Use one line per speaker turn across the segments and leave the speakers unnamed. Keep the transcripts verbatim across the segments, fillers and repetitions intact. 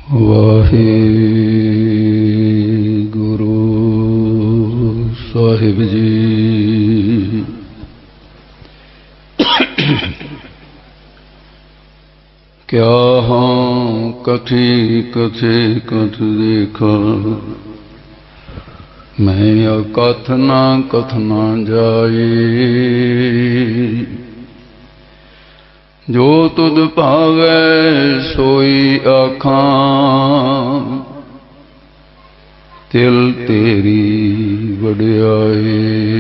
वाहिगुरु साहिब जी। क्या हाँ कथी कथे कथ देखा, मैं अकथ ना कथना जाए। जो तुद भावै सोई आखां, तिल तेरी वड्याई।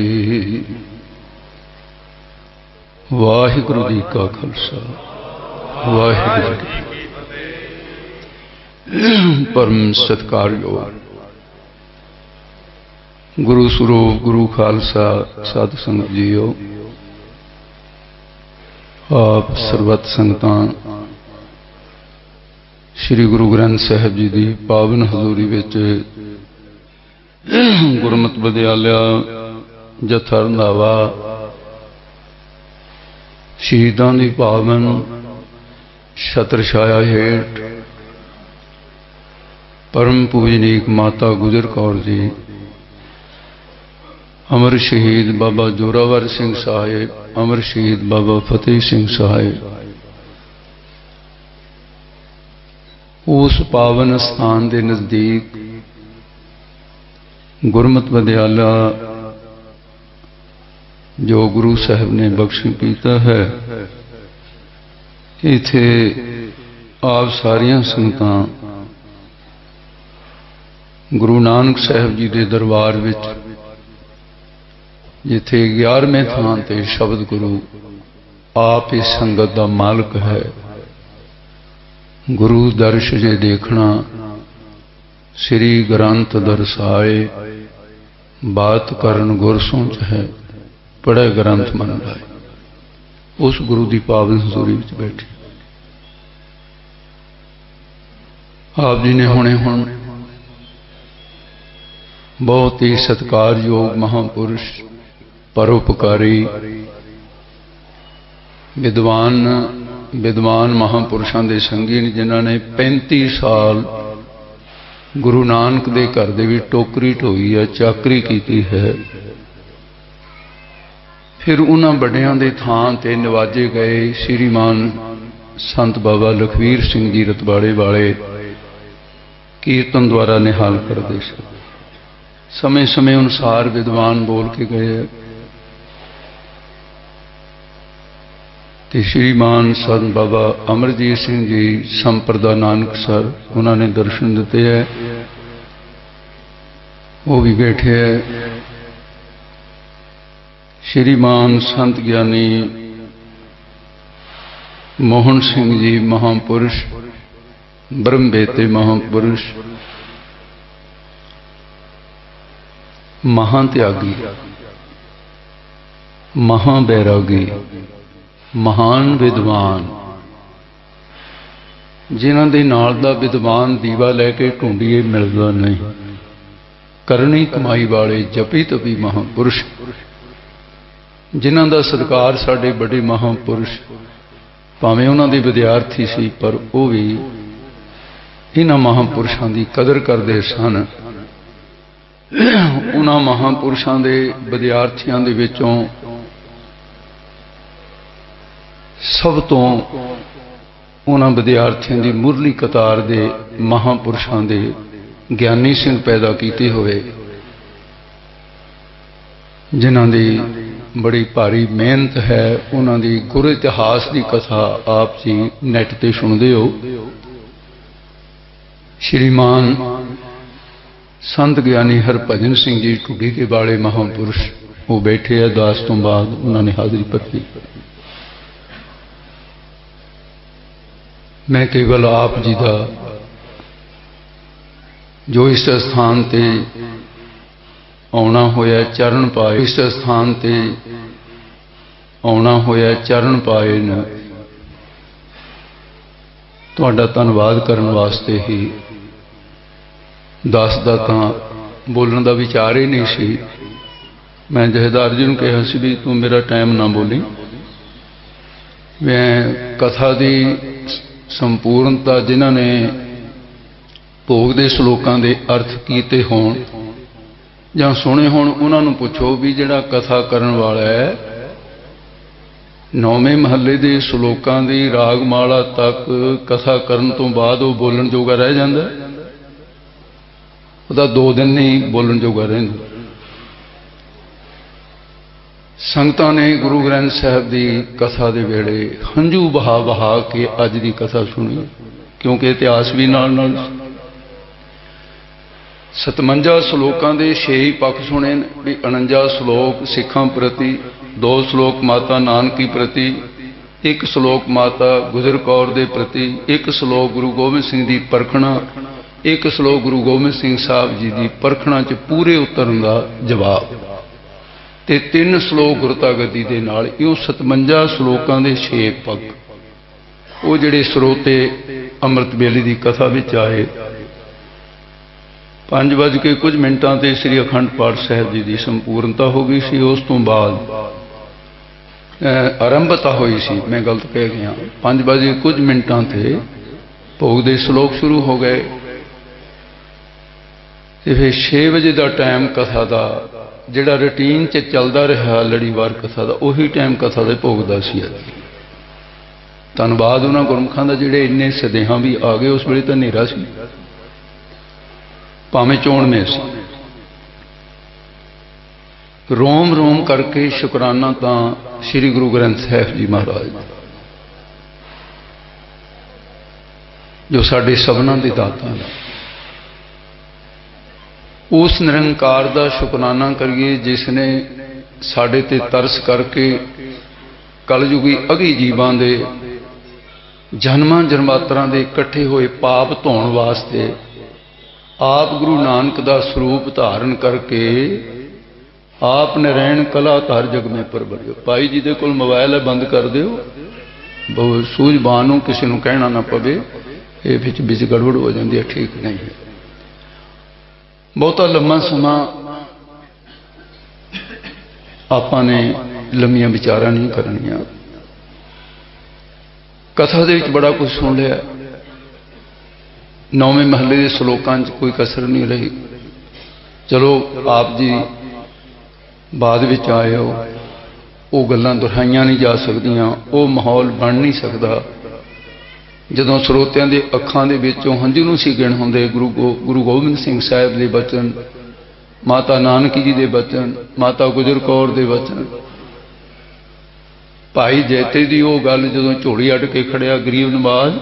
वाहिगुरु जी का खालसा, वाहिगुरु जी की फतेह। परम सत्कारयोग गुरु स्वरूप गुरु खालसा साध संगत जीओ, आप सरबत संगतां श्री गुरु ग्रंथ साहिब जी की पावन हजूरी विच गुरमत विद्यालय जत्था रंधावा शहीदां दी पावन छत्र छाया हेठ परम पूजनीक माता गुजर कौर जी, अमर शहीद बाबा जोरावर सिंह साहिब, अमर शहीद बाबा फतेह सिंह साहिब, उस पावन स्थान के नज़दीक गुरमत विद्यालय जो गुरु साहब ने बख्श किया है, इत्थे आप सारियां संगतां गुरु नानक साहब जी के दरबार विच जिथे ग्यारहवें थान ते शब्द गुरु आप इस संगत का मालिक है। गुरु दर्श जे देखना श्री ग्रंथ दरसाए, बात करन गुर सोच है, पढ़े ग्रंथ मन लाए। उस गुरु की पावन हजूरी में बैठे आप जी ने हुणे हुण बहुत ही सत्कारयोग महापुरुष, परोपकारी, विद्वान विद्वान महापुरुषों के संगी ने, जिन्होंने पैंती साल गुरु नानक दे घर दे भी टोकरी ढोई है, चाकरी की है। फिर उन्होंने बड़ियां दे थां ते नवाजे गए। श्रीमान संत बाबा लखवीर सिंह जी रतवाड़े वाले कीर्तन द्वारा निहाल करते समय समय अनुसार विद्वान बोल के गए। श्रीमान संत बाबा अमरजीत सिंह जी संप्रदा नानक सर, उन्होंने दर्शन दिते है, वो भी बैठे है। श्रीमान संत ज्ञानी मोहन सिंह जी महापुरुष, ब्रह्म बेते महापुरुष, महात्यागी, महाबैरागी, महान विद्वान, जिन्हां दे नाल दा विद्वान दीवा लैके ढूंढिए मिलदा नहीं। करनी कमाई वाले जपी तपी महापुरुष, जिन्हां दा सत्कार साडे बड़े महापुरुष, भावें उन्हां दे विद्यार्थी सी पर वो भी इन्हां महापुरुषां दी कदर करदे सन। उन्हां महापुरुषां दे विद्यार्थियों दे विचों सब तो उन्हां विद्यार्थियों की मुरली कतार दे महापुरुषों दे ज्ञानी सिंह पैदा किए हुए, जिन्हां दी बड़ी भारी मेहनत है। उन्हां दी गुर इतिहास की कथा आप जी नैट ते सुनते हो। श्रीमान संत ज्ञानी हरभजन सिंह जी ढुडी के वाले महापुरुष वो बैठे है। दास तो बाद उन्होंने हाजिरी भरी। मैं केवल आप जी का जो इस स्थान ते आना होया चरण पाए, इस स्थान ते आना होया चरण पाए न, तुहाडा धन्नवाद करन वास्ते ही दसदा तां बोलण दा विचार ही नहीं सी। मैं जहेदार जी नूं कहा सी भी तू मेरा टाइम ना बोली, मैं कथा की संपूर्णता जिन्होंने भोग दे श्लोकां दे अर्थ कीते होण जां सुने होण, उन्हां नूं पुछो भी जिहड़ा कथा करन वाला है नौवें महल्ले दे श्लोकां दी रागमाला तक कथा करन तो बाद वो बोलण जोगा रह जांदा, ਉਹਦਾ दो दिन नहीं बोलण जोगा रहिंदा। संगतां ने गुरु ग्रंथ साहिब की कथा के वेले हंझू बहा बहा के अज की कथा सुनी, क्योंकि इतिहास भी नाल नाल सतवंजा श्लोकां दे छे ही पक्ष सुने भी उनंजा श्लोक सिखां प्रति, दो श्लोक माता नानकी प्रति, एक श्लोक माता गुजर कौर दे प्रति, एक श्लोक गुरु गोबिंद सिंह की परखना, एक श्लोक गुरु गोबिंद सिंह साहब जी की परखना च पूरे उतरन का जवाब, ते तीन श्लोक गुरता गद्दी दे नाल। इहो सतवंजा श्लोकां दे छे पग वो जिहड़े स्रोते अमृत वेले की कथा विच आए। पांच बज के कुछ मिनटां ते श्री अखंड पाठ साहिब जी की संपूर्णता हो गई सी। उस तो बाद आरंभता हुई सी, मैं गलत कह गया, पांच बजे कुछ मिनटां ते भोग दे श्लोक शुरू हो गए। तो फिर छे बजे का टाइम कथा का जिहड़ा रूटीन च चलता रहा लड़ीवार कथा का, उही टाइम कथा के भोग का सी। धन्नवाद उन्होंने गुरमुखां दा जिहड़े इन्ने सदेहा भी आ गए। उस वेले तो हनेरा सी, भावें चोण में सी। रोम रोम करके शुकराना तो श्री गुरु ग्रंथ साहिब जी महाराज जो साडे सबना दे दाता है, उस निरंकार का शुकराना करिए जिसने साडे ते तरस करके कलयुगी अगी जीवां दे जन्मां जन्मांतरां दे इकट्ठे होए पाप धोण वास्ते आप गुरु नानक का स्वरूप धारण करके आप नरैण कला धार जग में परबरियो। भाई जी दे कोल मोबाइल है, बंद कर दिओ, बहुत सूझबान हो, किसी को कहना ना पवे, ये विच विच गड़बड़ हो जाती है, ठीक नहीं है। बहुता लम्मा समा आपने लम्मिया विचारा नहीं करनिया। कथा दे विच बड़ा कुछ सुन लिया, नौवें महले के श्लोकां च कोई कसर नहीं रही। चलो आप जी बाद विच आए हो, वो गल्लां दुहराइयां नहीं जा सकदियां, वो माहौल बन नहीं सकता जदों ਸਰੋਤਿਆਂ ਦੇ ਅੱਖਾਂ ਦੇ ਵਿੱਚੋਂ ਹੰਝੂ ਨੂੰ ਸੀ ਗਿਣ ਹੁੰਦੇ। गुरु गो गुरु गोबिंद सिंह साहब के बचन, माता नानकी जी के बचन, माता गुजर कौर के बचन, भाई जैते की वो गल जदों झोली अड़ के खड़िया गरीब नवाज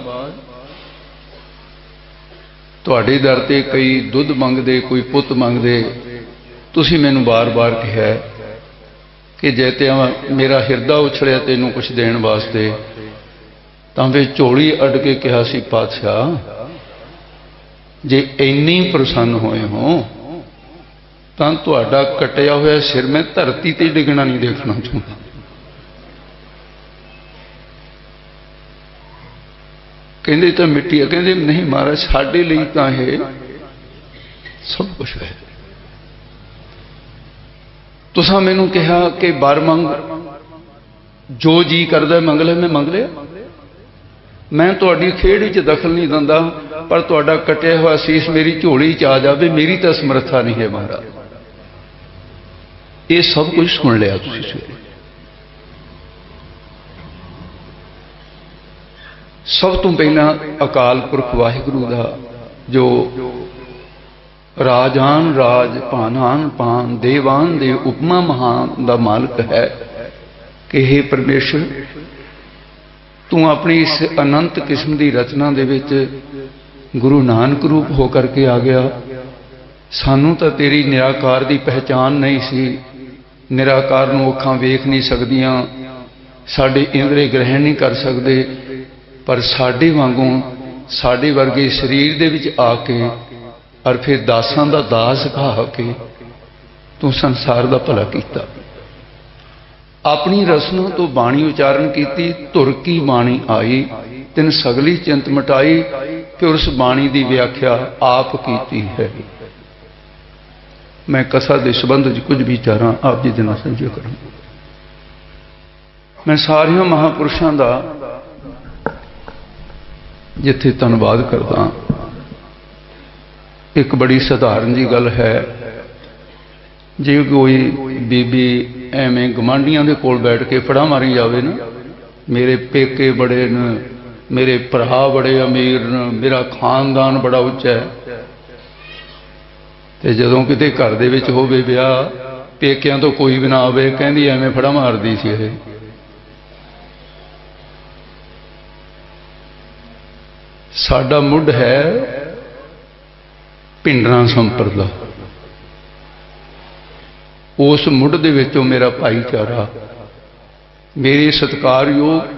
तुहाडे दर ते कई दुध मंगदे, कोई पुत मंगदे, तुसीं मैनूं बार बार कहा कि जैते मेरा हिरदा उछलिया तैनूं कुछ देण वास्ते, तो फिर झोली अड़ के कहा सी पातशाह जे इन्नी प्रसन्न होए हो तो तुहाडा कटिया हुआ सिर मैं धरती ते डिगना नहीं देखना चाहता। कहंदे तो मिट्टी है, कहंदे नहीं महाराज साडे लई तां ये सब कुछ है। तुसां मैनूं कहा कि बर मंग, जो जी करदा मंग ले, मैं मंग लिया। मैं तुहाडी खेड़ च दखल नहीं दिंदा, पर तुहाडा कटिया हुआ सीस मेरी झोली च आ जाए, मेरी तो समर्था नहीं है महाराज। ये सब कुछ सुन लिया तुसीं सवेरे। सब तो पहला अकाल पुरख वाहिगुरू दा जो राजान राज पानान पान देवान दे उपमा महान दा मालिक है कि हे परमेश्वर तू अपनी इस अनंत किस्म की रचना दे विच गुरु नानक रूप होकर के आ गया। सानू तो तेरी निराकार की पहचान नहीं सी, निराकार नूं अखां वेख नहीं सकदियां, साडे इंद्रे ग्रहण नहीं कर सकते, पर साडे वांगू साडे वर्गे शरीर दे विच आके और फिर दासां दा दास कहा के तू संसार दा भला कीता। अपनी रसना तो बाणी उचारण की, धुर की बाणी आई, तिन सगली चिंत मिटाई, फिर उस बाणी की व्याख्या आप की है। मैं कथा के संबंध कुछ विचार आप जी के नाल साझा करूँ। मैं सारिया महापुरुषों का जिथे धन्नवाद करदा एक बड़ी सधारण जी गल है, जे कोई बीबी एवें गवांढियां दे कोल बैठ के फड़ा मारी जावे ना, मेरे पेके बड़े न, मेरे भरा बड़े अमीर न, मेरा खानदान बड़ा उच्चा है, तो जदों किते घर दे विच होवे ब्याह, पेकियां तो कोई भी ना आवे, कहंदी एवें फड़ा मारदी सी इह। साडा मुढ़ है भिंडरां संपरदा, उस मुढ़ दे विचों मेरा भाईचारा, मेरे सत्कारयोग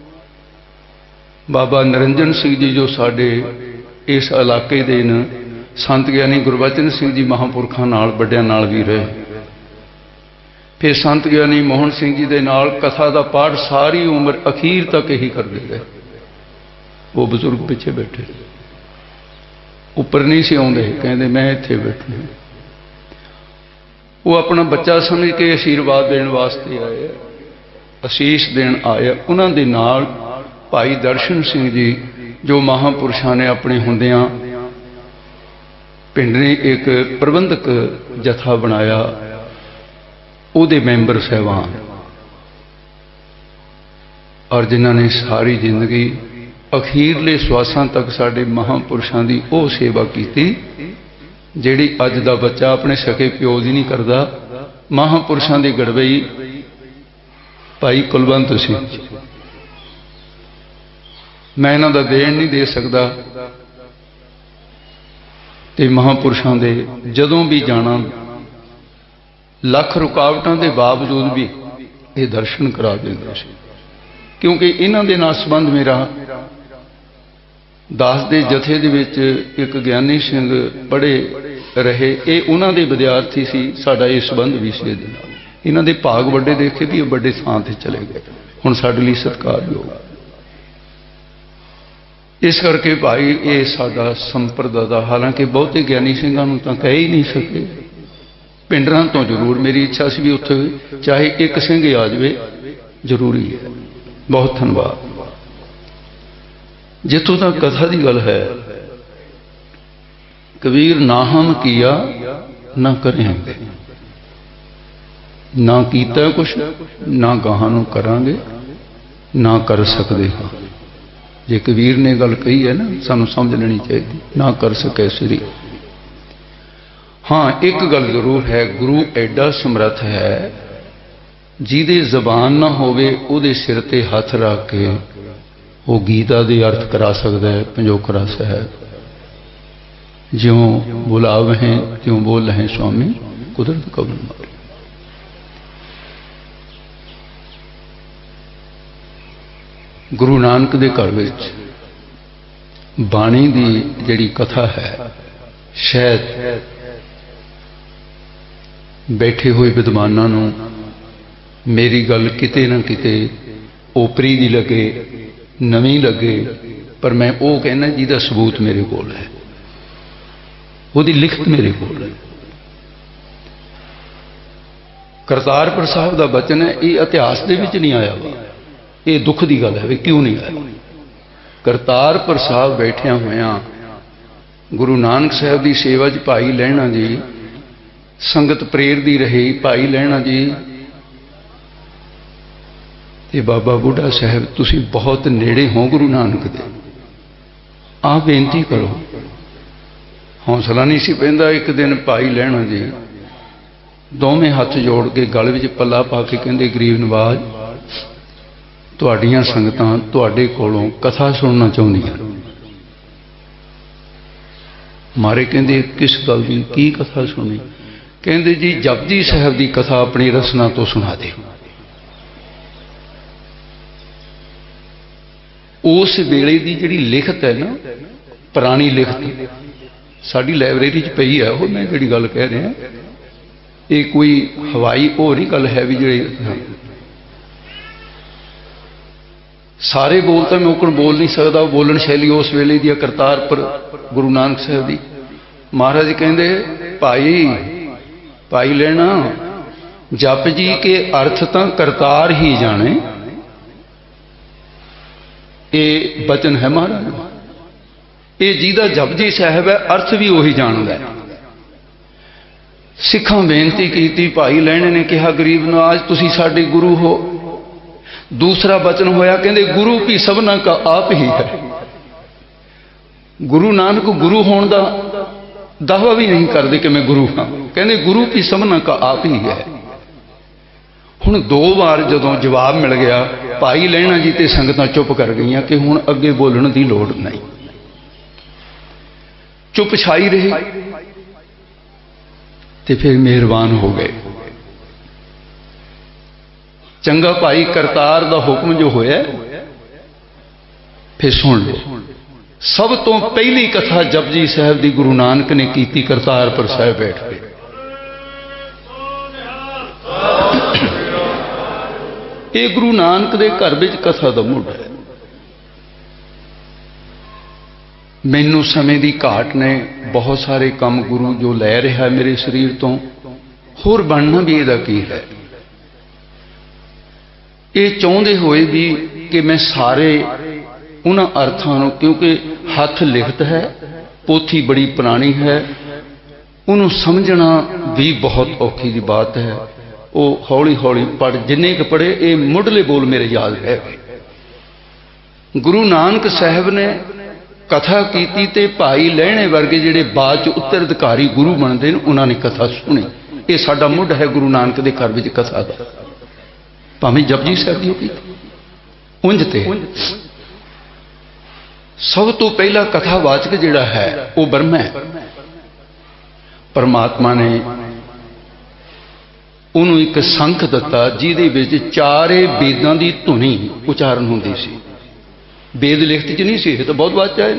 बाबा निरंजन सिंह जी जो साडे इस इलाके दे न, संत ज्ञानी गुरबचन सिंह जी महापुरखों नाल वड्डियां नाल भी रहे, फिर संत ज्ञानी मोहन सिंह जी दे नाल कथा दा पाठ सारी उम्र अखीर तक यही करते रहे। वो बजुर्ग पिछे बैठे, उपर नहीं से आउंदे, कहते मैं इत्थे बैठा। वो अपना बच्चा समझ के आशीर्वाद देने वास्ते आए, आशीष देन आए। उन्हां दे नाल भाई दर्शन सिंह जी जो महापुरुषों ने अपने हुंदियां पिंड ने एक प्रबंधक जथा बनाया, उहदे मैंबर साहबान, और जिन्हां ने सारी जिंदगी अखीरले श्वासां तक साडे महापुरुषों की वह सेवा की जिहड़ी अज दा बच्चा अपने सके प्यो दी नहीं करदा। महापुरुषों की गड़बई भाई कुलवंत सिंह, मैं इन्हां दा देण नहीं दे सकदा, ते महापुरुषों दे जदों भी जाना लख रुकावटां दे बावजूद भी ये दर्शन करा देंदे सी, क्योंकि इन्हां दे नाल संबंध मेरा दास दे जथे दे विच एक ज्ञानी सिंह पढ़े रहे, ये उन्हां दे विद्यार्थी सी, साडा ये संबंध भी सी। इन्हां दे भाग वड्डे देखे भी बड़े थां ते चले गए, हुण साडे लई सत्कारयोग। इस करके भाई ये साडा संप्रदा दा, हालांकि बहुते ज्ञानी सिंघां नूं तां कह ही नहीं सके, पिंडरां तो जरूर मेरी इच्छा सी भी उत्थे चाहे एक सिंह आ जाए, जरूरी है। बहुत धन्यवाद। जितों तक कथा की गल है, कबीर ना हम किया ना करेंगे, ना कीता कुछ ना गाहां नूं करांगे, ना कर सकते हाँ। जे कबीर ने गल कही है ना, सानू समझ लेनी चाहिए, ना कर सके श्री। हाँ एक गल जरूर है, गुरु एडा समर्थ है, जिहदे जबान ना होवे उहदे सिर ते हथ रख के वो गीता दे अर्थ करा सकता है। पंजोखरा साहब, ज्यों बुलाव हैं त्यों बोल रहे स्वामी, कुदरत कबूल मारी। गुरु नानक दे घर विच बाणी दी जिहड़ी कथा है, शायद बैठे हुए विद्वानां नूं मेरी गल किते ना किते ओपरी दी लगे, नवीं लगे, पर मैं वो कहना जिहदा सबूत मेरे कोल है, उहदी लिखत मेरे कोल है। करतारपुर साहब दा बचन है, ये इतिहास दे विच नहीं आया वा, ये दुख की गल है, क्यों नहीं आया। करतारपुर साहब बैठिया होया गुरु नानक साहब की सेवा च भाई लहणा जी, संगत प्रेर दी रही, भाई लहणा जी ते बाबा बूढ़ा साहब, तुसी बहुत नेड़े हो गुरु नानक दे, आ बेनती करो। हौसला नहीं सी पैंदा। एक दिन भाई लहणा जी दोवें हथ जोड़ के गल विच पल्ला पा के कहंदे, गरीब नवाज तुहाडियां संगतां तुहाडे कोलों कथा सुनना चाहुंदियां। मारे कहंदे किस गल दी, की कथा सुनी? कहंदे जी जपजी साहब की कथा अपनी रसना तो सुना दे। उस वेले की जिहड़ी लिखत है ना, पुरानी लिखत साडी लाइब्रेरी च पई है, वो मैं जिहड़ी गल कह रहा, ये कोई हवाई हो नहीं गल है भी जिहड़ी सारे बोल तो मैं उकण बोल नहीं सकता, बोलन शैली उस वेले दी करतारपुर गुरु नानक साहब की। महाराज कहंदे भाई भाई लेना, जप जी के अर्थ तो करतार ही जाने, ये बचन है महाराज। ये जिहदा जपजी साहिब है अर्थ भी उही जानदा है। सिखां बेनती की, भाई लहणे ने कहा गरीब नवाज तुसी साडे गुरु हो। दूसरा बचन होया कहंदे गुरु भी सबना का आप ही है। गुरु नानक गुरु होने का दावा भी नहीं करते कि मैं गुरु हाँ, कहते गुरु भी सबना का आप ही है। हुण दो बार जदों जवाब मिल गया भाई लहणा जी ते संगतां चुप कर गई कि हुण अगे बोलण की लोड़ नहीं, चुप छाई रही ते फिर मेहरबान हो गए। चंगा भाई करतार दा हुक्म जो होया फिर सुन लो। सब तो पहली कथा जपजी साहब दी गुरु नानक ने की करतारपुर साहब बैठ के। ये गुरु नानक दे घर विच कथा दा मुढ़ है। मैनू समय की घाट ने बहुत सारे काम गुरु जो लै रहा है मेरे शरीर तो, होर बनना भी इहदा की है। ये चाहते हुए भी कि मैं सारे उन्हां अर्थां, क्योंकि हथ लिखत है, पोथी बड़ी पुरानी है, उन्होंने समझना भी बहुत औखी की बात है। वो हौली हौली पढ़, जिन्ने क पढ़े ये मुढ़ले बोल मेरे याद है। गुरु नानक साहब ने कथा की ते भाई लहणे वर्गे जिहड़े बाद च उत्तराधिकारी गुरु बनते हैं उन्होंने कथा सुनी। ये साडा मुढ़ है गुरु नानक के घर में कथा का, भावें जपजी साहब की होगी उंजते। सब तो पहला कथावाचक जिहड़ा है वो ब्रह्म है। परमात्मा ने उन्होंने एक संख दिता जिहदे विच चारे वेदां की धुनी उचारण हुंदी सी। वेद लिखत च नहीं सी, तो बहुत बात चाहे।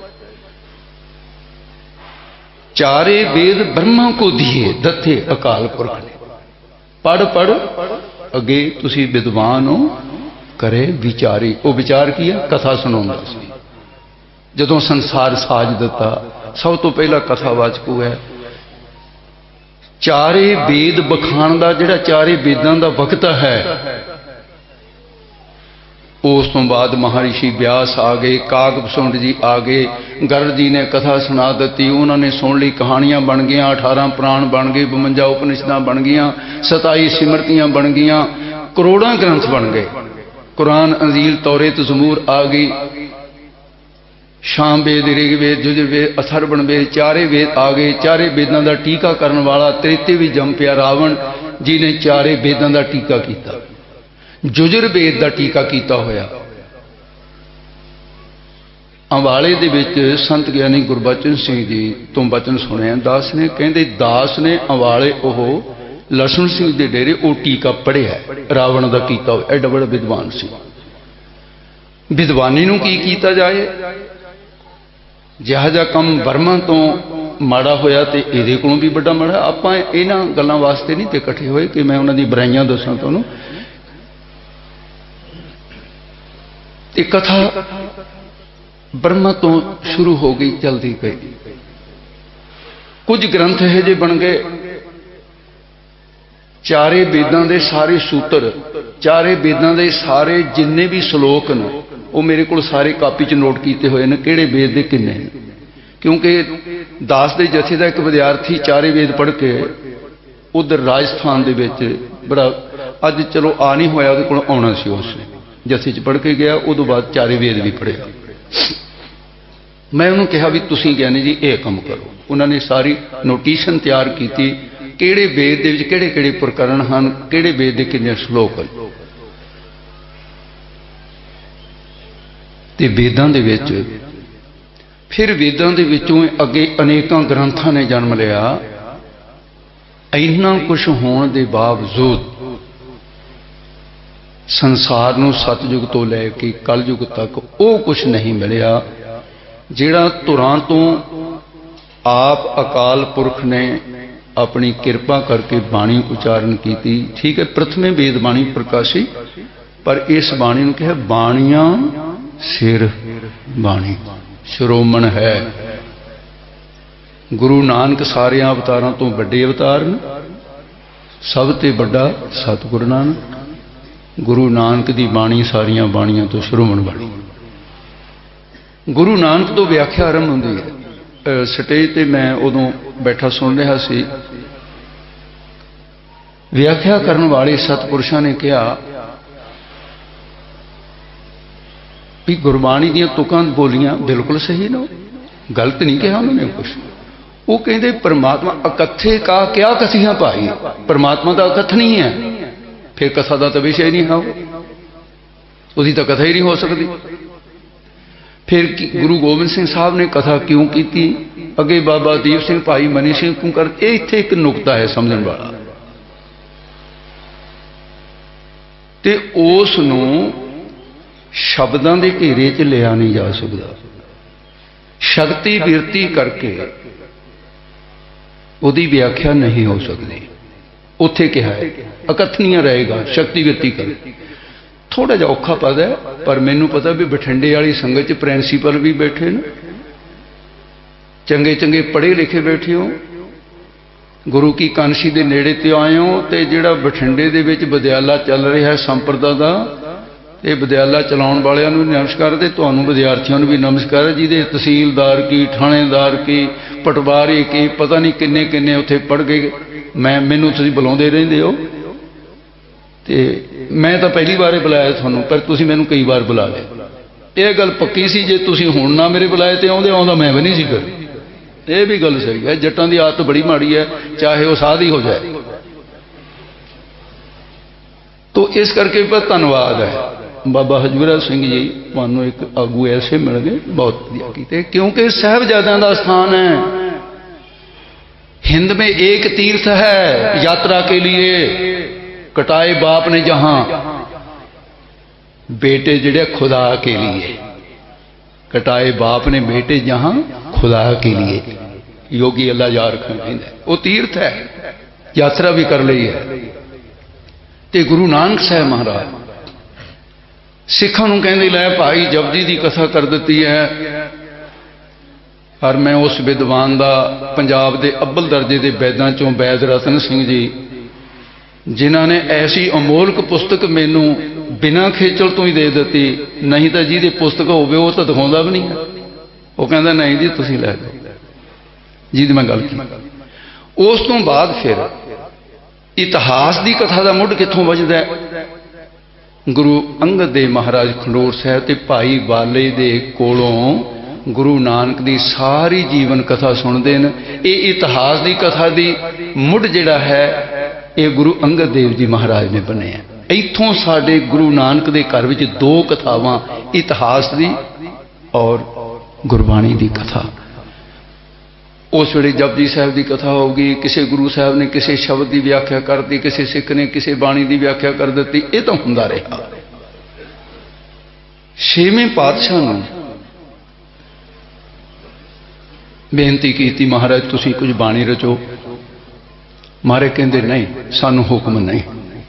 चारे वेद ब्रह्मा को दिए दत्ते अकाल पुरख ने। पढ़ पढ़ अगे तुसी विद्वान हो करे विचारी। वो विचार किया कथा सुनाउंदा सी। जदों संसार साज दिता सब तो पहला कथावाचक है। चारे वेद बखान का जिहड़ा चारे वेदां दा वक्ता है, उस तो बाद महर्षि व्यास आ गए, कागभूषण जी आ गए, गर्ग जी ने कथा सुना दी, उन्होंने सुन ली, कहानियां बन गई, अठारह पुराण बन गए, बवंजा उपनिषदां बन गई, सताई सिमरतियां बन गई, करोड़ों ग्रंथ बन गए। कुरान, अंजील, तौरेत, ज़बूर आ गई, शाम वेद, ऋग्वेद, यजुर्वेद, अथर्वण वेद, चारे वेद आ गए। चारे वेदां का टीका करने वाला त्रेते भी जम पिया। रावण जी ने चारे वेदां का टीका किया, यजुर्वेद का टीका किया होया। अंबाले दे विच संत ज्ञानी गुरबचन सिंह जी तो बचन सुने। दास ने कहते दास ने अंबाले ओह लक्ष्मण सिंह के डेरे वो टीका पढ़िया रावण का किया हो। एडा बड़ा विद्वान सी। विद्वानी नूं की कीता जाए, जिहा जिहा काम बर्मा तो माड़ा होया तो ये को भी बड़ा माड़ा। आपां इन्हां गल्लां वास्ते नहीं तो इकट्ठे होए कि मैं उन्हां दी बुराइयां दसां तुहानूं। ये कथा बर्मा तो शुरू हो गई, चलती गई। कुछ ग्रंथ है जे बन गए। चारे वेदां दे सारे सूत्र, चारे वेदां दे सारे जिन्ने भी श्लोक ने वो मेरे को सारे कापी च नोट किए हुए हैं, किहड़े वेद दे किन्ने। क्योंकि दास दे जथे का एक विद्यार्थी चारे वेद पढ़ के उधर राजस्थान दे विच बड़ा, अज चलो आ नहीं होया, उहदे कोल आउणा सी, उस जथे च पढ़ के गया। उदों बाद चारे वेद भी पढ़िया। मैं उन्होंने कहा भी तुसीं ज्ञानी जी ये काम करो। उन्होंने सारी नोटिशन तैयार की, किहड़े वेद दे विच किहड़े किहड़े प्रकरण हैं, किहड़े वेद दे किन्ने श्लोक हैं। ते वेदां दे विच फिर वेदां दे विचों अगे अनेकां ग्रंथां ने जन्म लिया। इन्ना कुछ होने के बावजूद संसार नूं सतयुग तो लैके कलयुग तक वो कुछ नहीं मिलिया जिहड़ा धुरां तो आप अकाल पुरख ने अपनी कृपा करके बाणी उचारण की। ठीक है, प्रथमे वेद बाणी प्रकाशी, पर इस बाणी नूं कहा बाणियां सिर बाणी शिरोमण है। गुरु नानक सारे अवतारों तो बड़े अवतार ने, सब ते बड़ा सतगुरु नानक। गुरु नानक की बाणी सारिया बाणियां तो शिरोमण बाणी। गुरु नानक तो व्याख्या आरंभ होंदी है। स्टेज ते मैं उदों बैठा सुन रहा सी, व्याख्या करने वाले सतपुरुषों ने कहा भी गुरबाणी दी तुकां बोलियां बिल्कुल सही ना, गलत नहीं कहा उन्होंने कुछ। वो कहते परमात्मा अकथे का क्या कथियां पाई, परमात्मा का अकथ नहीं है, फिर कथा का तो विषय नहीं है, उसकी तो कथा ही नहीं हो सकती। फिर गुरु गोबिंद सिंह साहब ने कथा क्यों की, अगे बाबा दीप सिंह भाई मनी सिंह क्यों कर, इत्थे एक नुकता है समझण वाला। ते उस नूं शब्दां दे घेरे च लिया नहीं जा सकता, शक्ति बिरती करके उहदी व्याख्या नहीं हो सकती। उत्थे कहा है अकथनीय रहेगा, शक्ति बिरती कर थोड़ा जिहा औखा पद है, पर मैनू पता भी बठिंडे वाली संगत च प्रिंसीपल भी बैठे न, चंगे चंगे पढ़े लिखे बैठे हो, गुरु की कांशी के नेड़े ते आए हो, तो जिहड़ा बठिंडे दे विच विद्याला चल रहा है संप्रदा का, ये विद्याला चलाउण वालियां नूं नमस्कार, ते तुहानूं विद्यार्थियों नूं भी नमस्कार। जिहदे तहसीलदार की, थाणेदार की, पटवारी की, पता नहीं किन्ने किन्ने उत्थे पढ़ गए, मैं मैनूं तुसीं बुलाउंदे रहिंदे हो, ते मैं तो पहली बार बुलाया थानूं, पर तुसीं मैनूं कई बार बुला लिया। यह गल पक्की सी, जे तुसीं हुण ना मेरे बुलाए तो आउंदे आउंदा मैं भी नहीं सी कर। यह भी गल सही है, जट्टां दी आदत बड़ी माड़ी है, चाहे वह साध ही हो जाए। तो इस करके पर धन्नवाद है बाबा हजूरा सिंह जी, तुहानूं एक आगू ऐसे मिल गए, बहुत वधिया कीते, क्योंकि साहिबजादियां दा स्थान है। हिंद में एक तीर्थ है यात्रा के लिए, कटाए बाप ने जहां, बेटे जिहड़े खुदा के लिए, कटाए बाप ने बेटे जहां खुदा के लिए। योगी अल्लाह यार कहंदा वो तीर्थ है, यात्रा भी कर ली है। ते गुरु नानक साहब महाराज सिखां नूं कहंदे लै भाई जपजी की कथा कर दी है। और मैं उस विद्वान का पंजाब के अव्वल दर्जे के वैदां चों वैद रतन सिंह जी, जिन्हों ने ऐसी अमोलक पुस्तक मैनू बिना खेचल तो ही दे दी, नहीं तो जिहदी पुस्तक होवे वो तो दिखाउंदा भी नहीं है, वो कहता नहीं जी तुसीं लै लो, जिहदी मैं गल की। उस तो बाद फिर इतिहास की कथा का मुढ़ कित्थों वजदा है। गुरु अंगद देव महाराज खंडूर साहब ते भाई बाले दे कोलों गुरु नानक की सारी जीवन कथा सुनते हैं। ये इतिहास की कथा की मुढ़ जिहड़ा है ये गुरु अंगद देव जी महाराज ने बने हैं। इत्थों साडे गुरु नानक के घर विच दो कथावां, इतिहास की और गुरबाणी की कथा। उस वेले जपजी साहब की कथा होगी, किसी गुरु साहब ने किसी शब्द की व्याख्या कर दी, किसी सिख ने किसी बाणी की व्याख्या कर दी, ये तो हुंदा रहा। छेवें पातशाह नूं बेनती की महाराज तुसीं कुछ बाणी रचो, मारे कहते नहीं सानू हुक्म नहीं।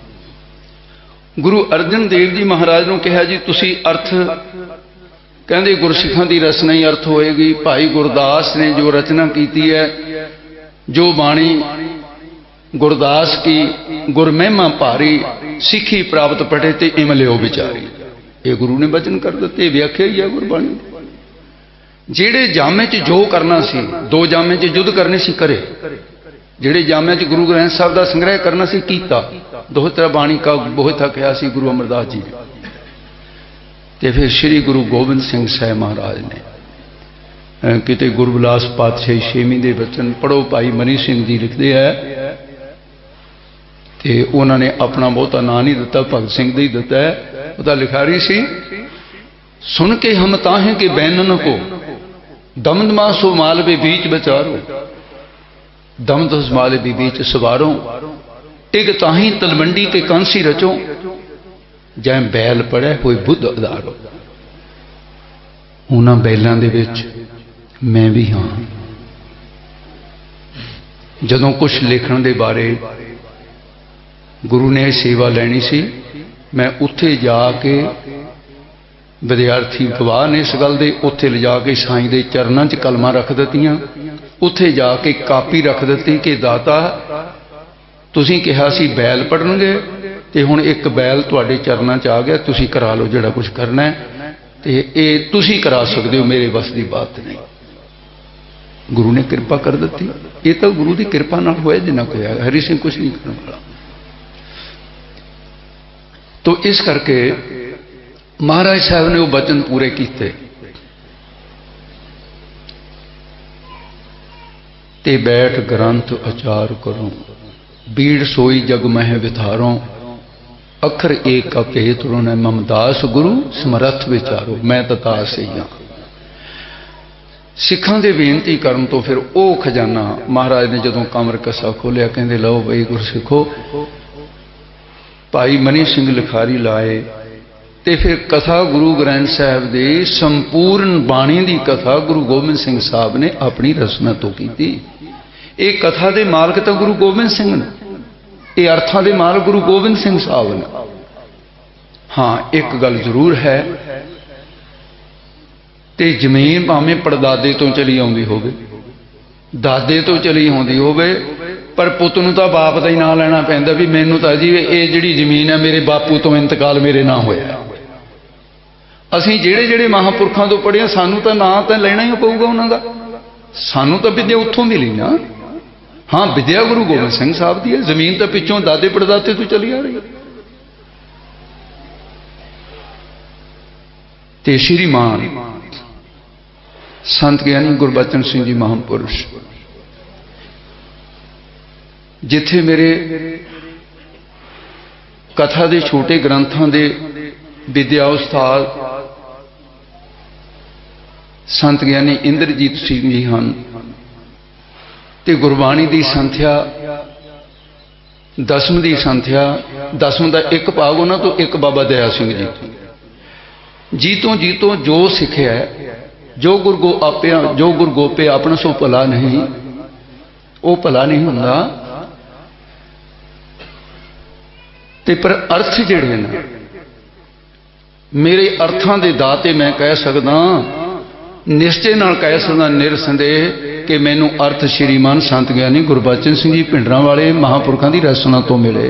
गुरु अर्जन देव जी महाराज ने कहा जी तुसी अर्थ, कहते गुरसिखां की रचना ही अर्थ होएगी। भाई गुरदास ने जो रचना की है, जो बाणी गुरदास की गुरमहिमा भारी, सिखी प्राप्त पढ़े ते इमलियो विचारी, ये गुरु ने वचन कर दिते, व्याख्या ही है गुरबाणी। जेड़े जामे च जो करना सी, दो जामे च युद्ध करने सी करे, जेड़े जामे च गुरु ग्रंथ साहब का संग्रह करना सी कीता, दोहतरा बाणी का बहुत कहा सी गुरु अमरदास जी ने। ते फिर श्री गुरु गोबिंद सिंह साहब महाराज ने किते गुरबिलास पातशाही छेवीं दे बचन पढ़ो, भाई मनी सिंह जी लिखते हैं, ते उन्होंने अपना बहुता नाम नहीं दिता, भगत सिंह ही दिता है। वह लिखारी सी, सुन के हम ताहें के बैनन को दमदमा सो मालवे बीच बचारो, दमदस मालवे बीच सवारों, टिक ताही तलवंडी के कांसी रचो, जै बैल पड़े कोई बुद्ध अदारो। उन्हां बैलों दे विच मैं भी हाँ। जदों कुछ लिखण दे बारे गुरु ने सेवा लैनी सी, मैं उत्थे जाके विद्यार्थी गवाह ने इस गल दे, उत्थे ले जाके साईं दे चरणों च कलमां रख दित्तियां, उत्थे जाके कापी रख दित्ती कि दाता तुसीं कहा सी बैल पढ़नगे, ते हुण एक बैल तुहाडे चरणों च आ गया, तुसीं करा लो जिहड़ा कुछ करना है। तो ये तुसी करा सकते हो, मेरे बस की बात नहीं। गुरु ने कृपा कर दी। ये तो गुरु की कृपा नाल होया जिन्ना को है, हरि सिंह कुछ नहीं करने वाला। तो इस करके महाराज साहब ने वो वचन पूरे किए ते बैठ ग्रंथ अचार करो, बीड़ सोई जग मह विथारो, अखर एक का भेद ने ममदास गुरु समरथ विचारो, मैं ततास ही हाँ। सिखां दे बेनती करन तो फिर वो खजाना महाराज ने जदों कमर कसा खोलिया, कहंदे लो बई गुरसिखो, भाई मनी सिंह लिखारी लाए ते फिर कथा गुरु ग्रंथ साहब दे संपूर्ण बाणी दी कथा गुरु गोबिंद सिंह साहब ने अपनी रचना तो की। एक कथा दे मालक तो गुरु गोबिंद सिंह ने, ये अर्थां दे मालक गुरु गोबिंद सिंह साहब ने। हाँ एक गल जरूर है, ते जमीन भावें पड़दादे तो चली आउंदी होवे, दादे तो चली आउंदी होवे, पर पुत नूं तां बाप दा ही नां लैना पैंदा भी मैनूं तां जी ये जिहड़ी जमीन है मेरे बापू तो इंतकाल मेरे नां होया। असीं जिहड़े जिहड़े महापुरखां तो पढ़े सानूं तां नां तां लेना ही पऊगा उन्हां दा, सानूं तां विद्या उत्थों मिली ना। हाँ विद्या गुरु गोबिंद सिंह साहब दी है, जमीन तां पिछों दादे पड़दादे तो चली आ रही है। ते श्रीमान संत ज्ञानी गुरबचन सिंह जी महापुरुष, जिथे मेरे कथा दे छोटे ग्रंथां दे विद्या उस्ताद संत ज्ञानी इंद्रजीत सिंह जी हैं, ते गुरबाणी की संथ्या दसम की संथ्या, दसम का एक भाग उन्होंने तो एक बाबा दया सिंह जी जी तो जी तो जो सिखिया है, जो गुरु गो आपे जो गुरु गोपे अपना सो भला नहीं, वो भला नहीं हुंदा। ते पर अर्थ जिहड़े ने मेरे अर्थां दे दाते मैं कह सकदा, निश्चय नाल कह सकदा निरसंदेह कि मैनू अर्थ श्रीमान संत ज्ञानी गुरबचन सिंह जी भिंडरां वाले महापुरखों की रचना तो मिले।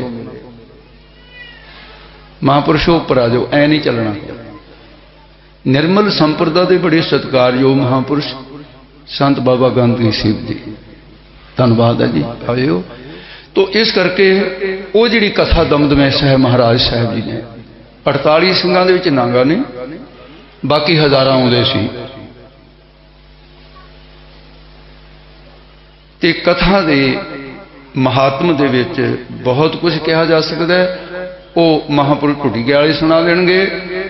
महापुरुषों उपर आ जाओ, ऐ नहीं चलना। निर्मल संप्रदा के बड़े सत्कारयोग महापुरुष संत बाबा गांधी सिंह जी, धन्यवाद है जी आयो। तो इस करके वो जी कथा दमदमे साहब महाराज साहब जी ने अड़ताली सिंघां दे विच नांगा ने, बाकी हज़ारां आउंदे सी। ते कथा दे महात्म दे विच बहुत कुछ कहा जा सकता है। वो महापुरुष ढुडिगे वाले सुना देणगे।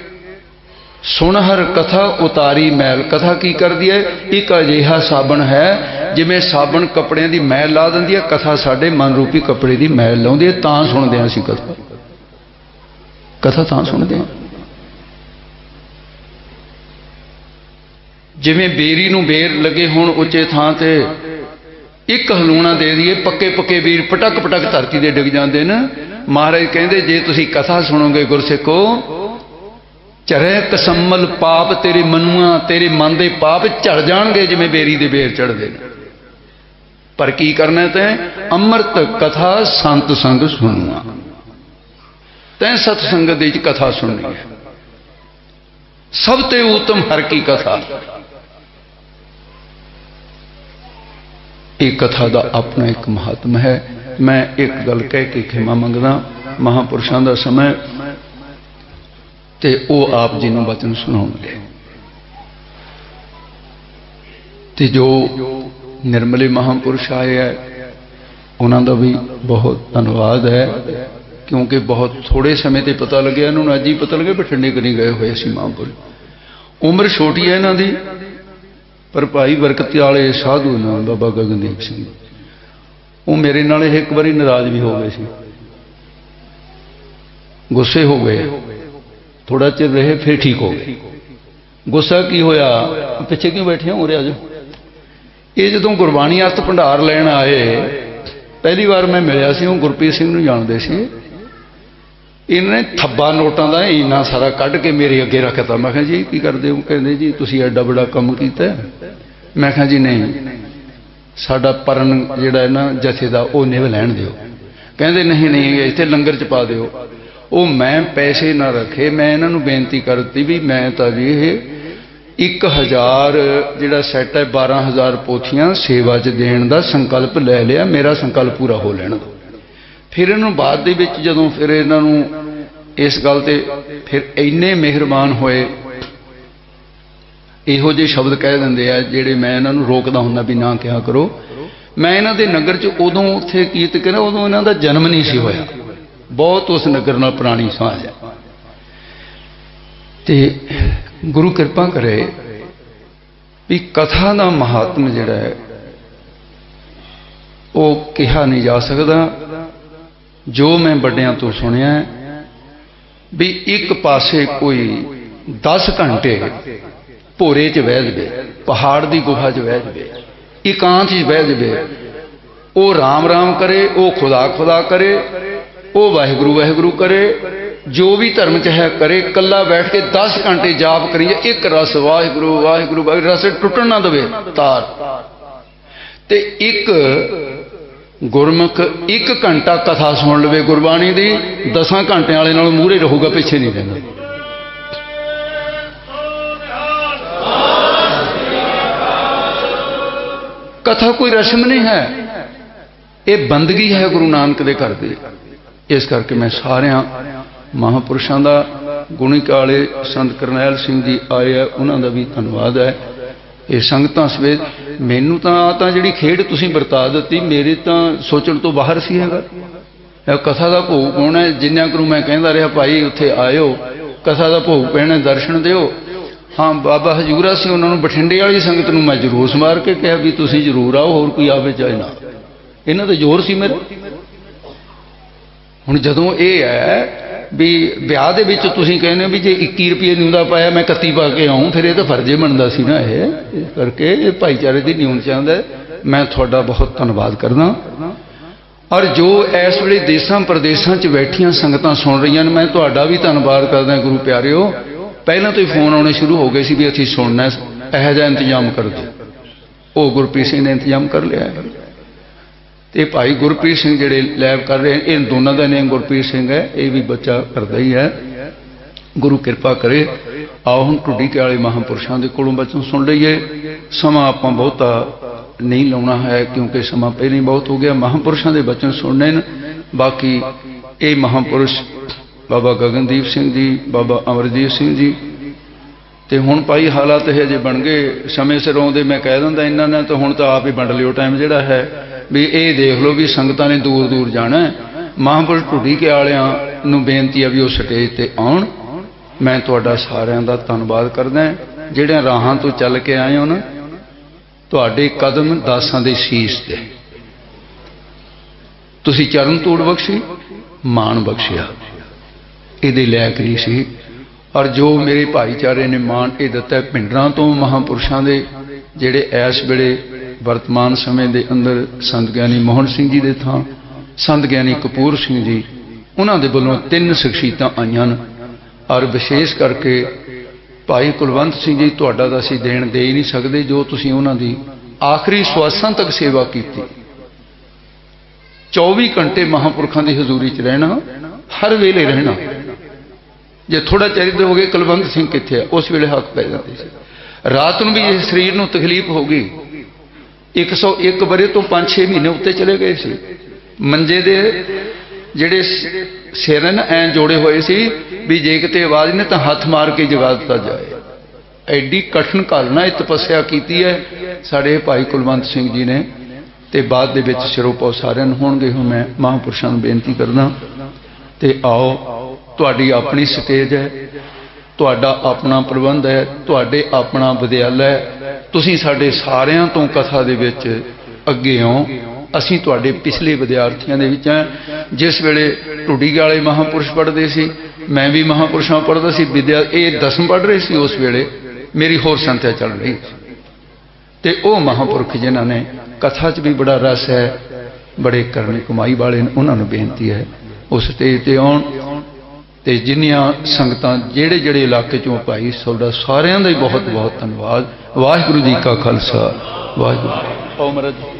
सुनहर कथा उतारी मैल, कथा की कर दी है, एक अजिहा साबण है जिमें साबण कपड़े की मैल ला देंदी है, कथा साडे मन रूपी कपड़े की मैल लाउंदी है। तां सुनदे हां असीं कथा, कथा तां सुनदे हां। जिमें बेरी नूं बेर लगे होण उच्चे थां ते एक हलूणा दे दिए, पक्के पक्के बीर पटक पटक धरती दे डिग जांदे ने। महाराज कहंदे जे तुसीं कथा सुनोगे गुरसिखो, चरे कसम्मल पाप तेरे मनुआ, तेरे मन के पाप झड़ जाएंगे जिमें बेरी दे बेर चढ़ते हैं। पर की करना तैं, अमृत कथा संत संग सुनना। तैं सतसंगत दी कथा सुननी है, सब ते उत्तम हर की कथा। एक कथा का अपना एक महात्म है। मैं एक गल कह के खिमा मंगदा, महापुरुषों का समय ते ओ आप जी नूं वचन सुनाउणगे। ते जो निर्मले महापुरुष आए है उन्हां दा भी बहुत धन्यवाद है, क्योंकि बहुत थोड़े समय ते पता लगे, इन्होंने अज ही पता लगे बठिंडे कहीं गए हुए सी महापुरुष। उम्र छोटी है इन्हां दी, पर भाई बरकती वाले साधु ना बाबा गगनदीप सिंह, वो मेरे नाल एक बारी नाराज भी हो गए सी, गुस्से हो गए, थोड़ा चिर रहे फिर ठीक हो गए। गुस्सा की होया, पिछे क्यों बैठे हो रहा जो ये जो गुरबाणी अर्थ भंडार लैन आए, पहली बार मैं मिलिया सी, गुरप्रीत सिंह नूं जानदे सी। इन्होंने थब्बा नोटां दा इन्ना सारा कढ़ के मेरे अगे रखता। मैं कहा जी की करदे हो? कहंदे जी तुसीं एडा बड़ा काम कीता। मैं कहा जी नहीं, साडा परन जिहड़ा है ना जथे दा ओह निभ लैण दिओ। कहंदे नहीं नहीं इत्थे लंगर च पा दिओ। वो मैं पैसे ना रखे, मैं इन्हों बेनती कर दी भी मैं तो जी ये एक हज़ार जिहड़ा सैट है बारह हज़ार पोथियां सेवा च देण दा संकल्प लै लिया, मेरा संकल्प पूरा हो लेना। फिर इन्हों बाद दे विच जदों फिर इन्हों इस गल ते फिर इन्ने मेहरबान होए, इहो जे शब्द कह देंदे आ जिहड़े मैं इन्हों रोकदा हुंदा भी ना कहा करो। मैं इन्हां दे नगर च उदों उत्थे कीर्त करा, उदों इन्हां दा जन्म नहीं सी होया, बहुत उस नगर नाल पुरानी साझ है। ते गुरु कृपा करे भी कथा का महात्म जिहड़ा है वो कहा नहीं जा सकता। जो मैं बड़ियां तो सुनिया भी एक पासे कोई दस घंटे भोरे च बह जाए, पहाड़ की गुफा च बह जाए, एकांत च बह जाए, वो राम राम करे, वो खुदा खुदा करे, वो वाहिगुरु वाहिगुरु करे, जो भी धर्म चाहे करे, कला बैठ के दस घंटे जाप करिए, एक रस वाहिगुरु वाहिगुरु वाहिगुरु, रस टुटन ना दे तार। ते एक गुरमुख एक घंटा कथा सुन लवे गुरबाणी दी, दसां घंटे वाले नालों मूहरे रहूगा, पिछे नहीं रहना। कथा कोई रस्म नहीं है, ये बंदगी है गुरु नानक दे घर दी। इस करके मैं सारिया महापुरुषों का गुणी काले संत करनैल सिंह जी आए है, उन्होंने भी धन्यवाद है। ये संगतां सवेत मैनू तो जी खेड तुसीं वरता दी, मेरे तो सोचण तो बाहर सी हैगा। कथा का भोग पाना है, जिन्ना करू मैं कहता रहा भाई उत्थे आयो कथा का भोग पैना, दर्शन दिओ। हाँ बाबा हजूरा से उन्होंने बठिंडे वाली संगत नूं मैं जरूर समार के कहा भी तुसीं जरूर आओ, होर कोई आवे चाहे ना। इन्हां दा जोर सी मेरे। हुण जदों ये है भी ब्याह दे विच तुसीं कहने भी जे इक्की रुपये न्यूंदा पाया मैं इकत्ती पा के आऊँ, फिर ये तो फर्जे बनता सी ना। ये इस करके ये भाईचारे की न्यून चाहता है। मैं थोड़ा बहुत धन्यवाद करदा। और जो इस वेले देशों प्रदेशों च बैठियां संगतां सुन रही हैं, मैं तुहाडा भी धन्यवाद करदा। गुरु प्यारिओ पहलों तो ही फोन आने शुरू हो गए सी भी असीं सुनना, इहो जिहा इंतजाम कर दो। वो गुरप्रीत सिंह ने इंतजाम कर लिया है। तो भाई गुरप्रीत सिंह जिहड़े लैब कर रहे हैं, इन दोनों का नेम गुरप्रीत सिंह है, ये भी बच्चा करता ही है। गुरु कृपा करे। आओ हम ढुड्डी के वाले महापुरुषों के कोलों बचन सुन लीए। समा आपां बहुता नहीं लाउणा है क्योंकि समा पहले ही बहुत हो गया। महापुरुषों के बचन सुनने न। बाकी ये महापुरुष बाबा गगनदीप सिंह जी, बाबा अमरजीत सिंह जी, तो हुण भाई हालात ये जे बन गए, समय सिर आउंदे मैं कह दिंदा इन्हां ने तो हुण तो आप ही वंड लिओ टाइम जिहड़ा है भी ये देख लो भी संगतां ने दूर दूर जाना है। महापुरुष ढुड्डी के वालियां नूं बेनती है भी वो स्टेज ते आउण। मैं तुहाडा सारिआं दा धन्नवाद करदा जिहड़े राहां तो चल के आए हो ना, तुहाडे कदम दासां दे शीश ते तुसीं चरण तूड़ बख्शी, मान बख्शिया, इहदे लायक नहीं सी। और जो मेरे भाईचारे ने मान ये दिता पिंडरां तो महापुरुषों के जिहड़े इस वेले वर्तमान समय के अंदर संत ज्ञानी मोहन सिंह जी के थां संत ज्ञानी कपूर सिंह जी, उन्होंने वालों तीन शख्सियतां आईयां न। और विशेष करके भाई कुलवंत सिंह जी तुहाडा तां असीं देण दे ही नहीं सकते, जो तुसीं उन्हां दी आखिरी श्वासां तक सेवा की। चौबी घंटे महापुरखों की हजूरी च रहना, हर वेले रहना। जे थोड़ा चरित्र हो गए कुलवंत सिंह कित्थे है, उस वेले हक पै जाते सी। रात में भी जिस शरीर को तकलीफ हो गई, एक सौ एक बरे तो पाँच छे महीने उत्ते चले गए सी। मंजे दे जिहड़े सिर न ऐ जोड़े हुए सी भी जे किते आवाज ने तो हाथ मार के जगा दिता जाए। एडी कठिन घालना तपस्या की है साढ़े भाई कुलवंत सिंह जी ने। तो बाद दे विच सिरों सारे होणगे। हुण मैं महापुरुषों नूं बेनती करदा ते आओ, तुहाडी अपनी स्टेज है, तुहाडा अपना प्रबंध है, तुहाडे अपना विद्यालय है। तुसीं साडे सारिआं तो कथा दे विच अगे आओ। असीं तुहाडे पिछले विद्यार्थियों दे विच हैं। जिस वेले ढुड्डी वाले महापुरुष पढ़दे सी, मैं भी महापुरुषों पढ़दा सी। विद्या ये दसम पढ़ रहे सी, उस वेले मेरी होर संथ्या चल रही ते ओ महापुरुष जिन्हां ने कथा च भी बड़ा रस है, बड़े करनी कमाई वाले, उन्होंने बेनती है उस स्टेज ते आउण। ते जिन्नियां संगतां जेड़े जेड़े इलाके चों भाई तुहाडा सारिआं दा ही बहुत बहुत धन्नवाद। वाहिगुरू जी का खालसा, वाहिगुरू।